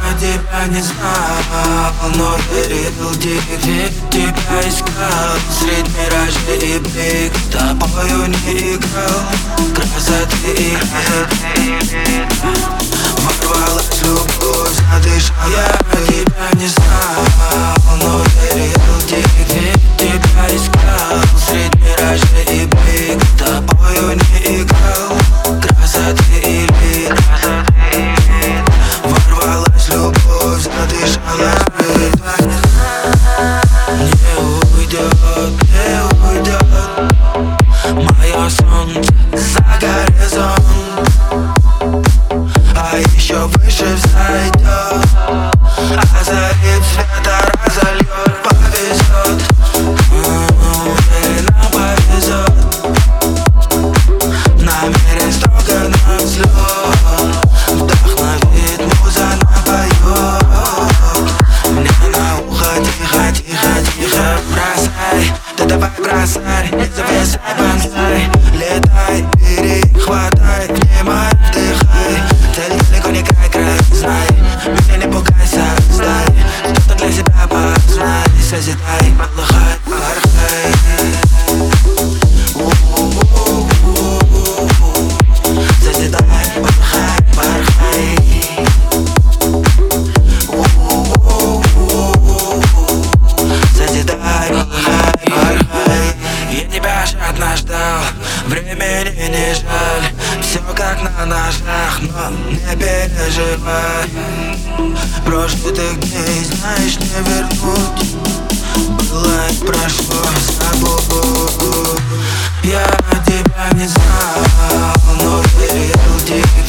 тебя не знал, но верил дикий, тебя искал средь миражей и блик, с тобою не играл красоты и вид. Ворвалась любовь, задышал, я тебя не знал, но верил дикий, тебя искал средь миражей и блик, с тобою не играл красоты и вид. Ворвалась любовь, задышала спит. Не уйдет, не уйдет мое солнце за горизонт, а еще выше взойдет, озарит света, разольет, повезет. Нам повезет, намерен строго на взлет, вдохновит муза, напоет мне на ухо тихо, тихо, тихо. Бросай, да давай бросай, не зависай, бонсай. Летай, бери, хватай, внимай, вдыхай. Цель далеко не край, край, знай. Меня не пугайся, стай, что-то для себя познай. Созидай, полыхай, порхай. Созидай, порхай, порхай. Созидай, порхай, порхай. Я тебя жадно ждал, времени не жаль. Все как на ножах, но не переживай. Прожитых дней, знаешь, не вернуть. Было и прошло, забудь. Я тебя не знал, но верил тебе.